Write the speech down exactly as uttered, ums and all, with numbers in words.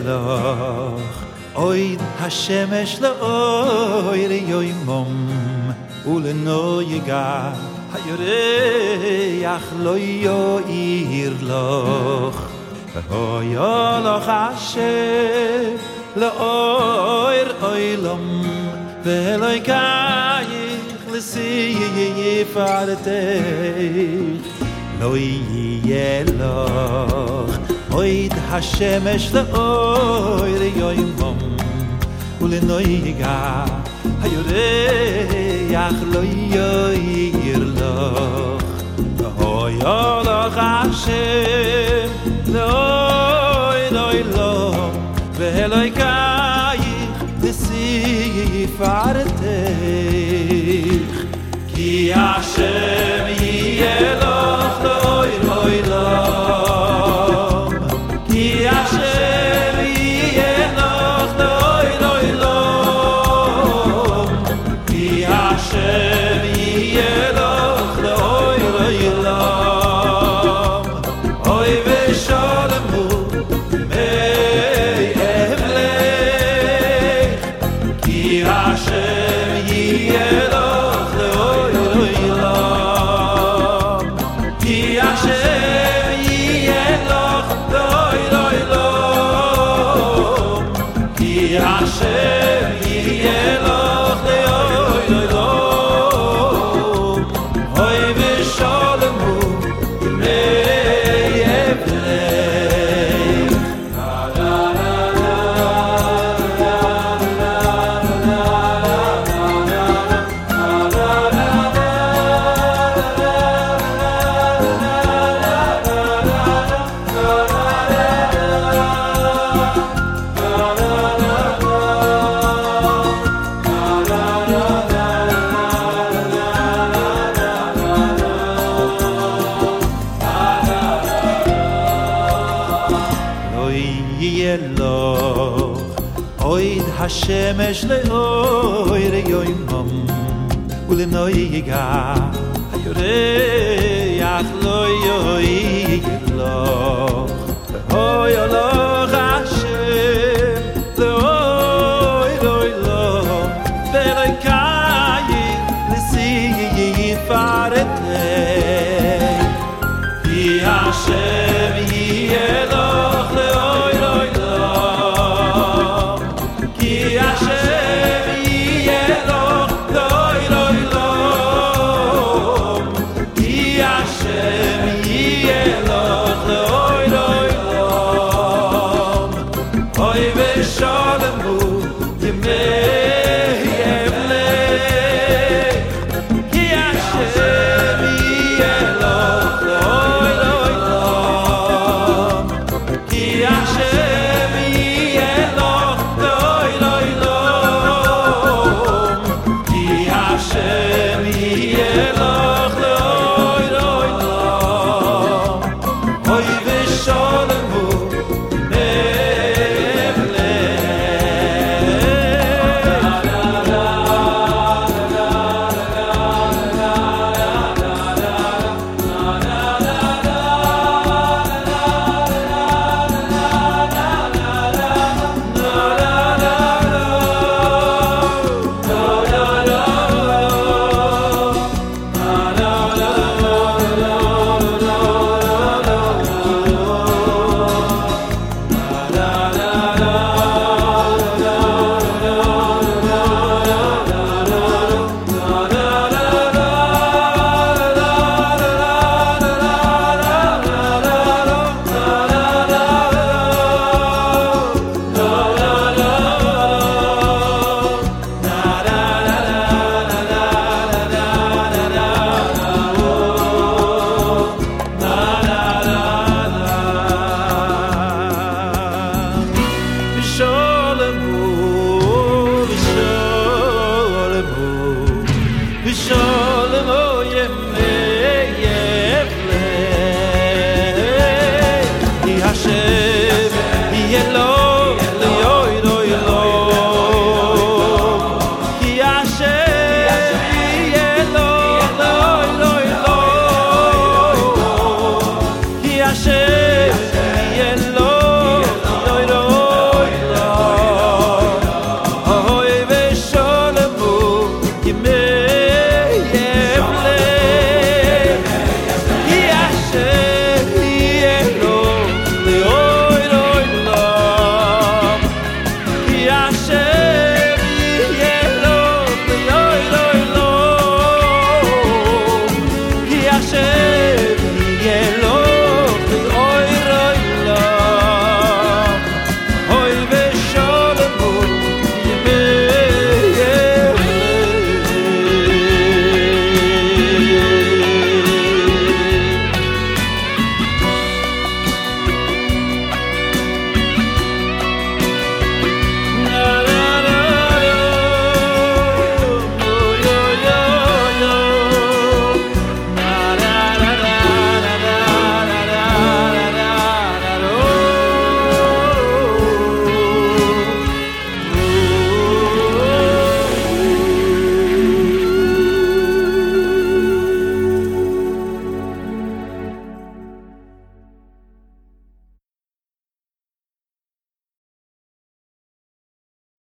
יהלוך אויד השמש לאור יומם ולנויגה הירח לא יאיר לך ויהלוך השם לאור עולם ואלוהיך לספרתך לא יהיה לך אויד השמש לאור יומם ולנויגה הירח לא יאיר לך ויהלוך השם לאור עולם ואלוהיך לספרתך כי השם יהיה לך לאור עולם כי השם יהיה לך לאור עולם כי השם יהיה לך לאור עולם אוי ושלמו מאבלך כי השם יהיה לך לאור עולם כי השם יהיה לך לאור עולם כי השם יהיה לך לאור עולם אוי ושלמו מאבלך אויד השמש לאור יומם ולנויגה הירח לא יאיר לך ויהלוך השם לאור עולם ואלוהיך לספרתך כי השם יהיה לך לאור עולם כי השם יהיה לך לאור עולם כי השם יהיה לך לאור עולם אוי ושלמו ימי אבלך כי השם יהיה לך לאור עולם כי השם יהיה לך לאור עולם כי השם יהיה לך לאור עולם אוי ושלמו Hashem